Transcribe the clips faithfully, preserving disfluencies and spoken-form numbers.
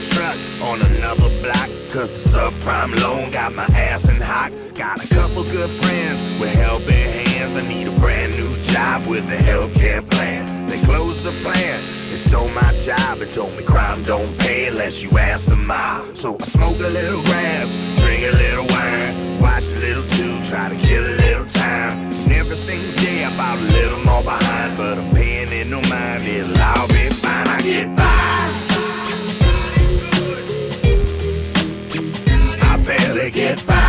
truck on another block, cause the subprime loan got my ass in hock. Got a couple good friends with helping hands. I need a brand new job with a healthcare plan. They closed the plan, they stole my job and told me crime don't pay unless you ask the mob. So I smoke a little grass, drink a little wine, watch a little too, try to kill a little time. And every single day I fall a little more behind, but I'm paying it no mind, it'll all be fine. I get by, I barely get by,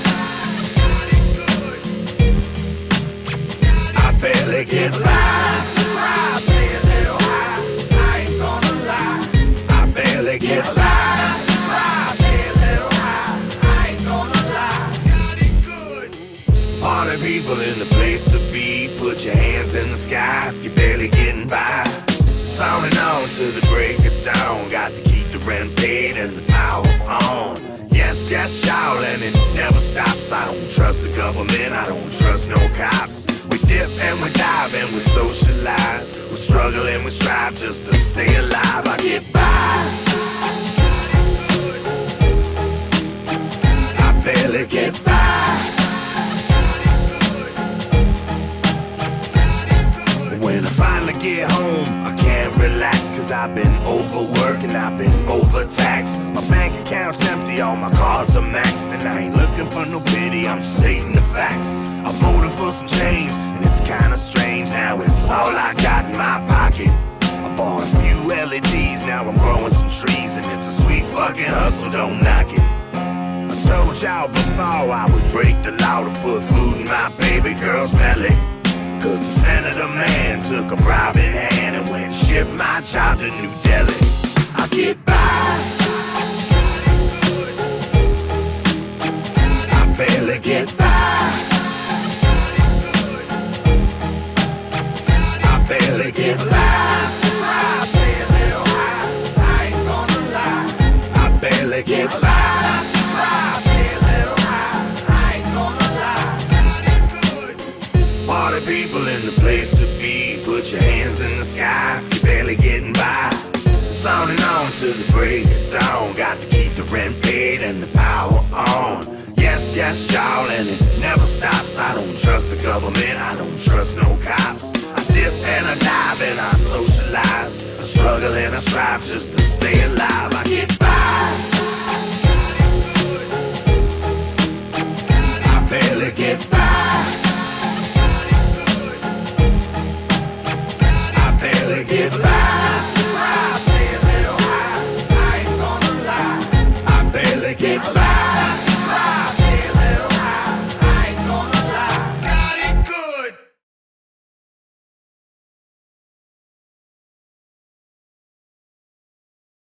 I barely get by. I stay a little high, I ain't gonna lie, I barely get by. I stay a little high, I ain't gonna lie. Party people in the place to be, put your hands in the sky if you're barely getting by. Sounding on to the break of dawn, got to keep the rent paid and the power on. Yes, yes, y'all, and it never stops. I don't trust the government, I don't trust no cops. We dip and we dive and we socialize. We struggle and we strive just to stay alive. I get by, I barely get by. When I finally get home, I can't relax, cause I've been overworked and I've been overtaxed. My bank account's empty, all my cards are maxed, and I ain't looking for no pity, I'm just stating the facts. I voted for some change, and it's kinda strange, now it's all I got in my pocket. I bought a few L E Ds, now I'm growing some trees, and it's a sweet fucking hustle, don't knock it. I told y'all before I would break the law to put food in my baby girl's belly, cause the senator man took a bribe in hand and went and shipped my job to New Delhi. I get by, I barely get by, I barely get by. I stay a little high, I ain't gonna lie, I barely get by. I stay a little high, I ain't gonna lie. Party people in the place to be, put your hands in the sky if you're barely getting by. Sounding on to the break of dawn, got to keep the rent paid and the power on. Yes, yes, y'all, and it never stops. I don't trust the government, I don't trust no cops. I dip and I dive and I socialize, I struggle and I strive just to stay alive. I get by,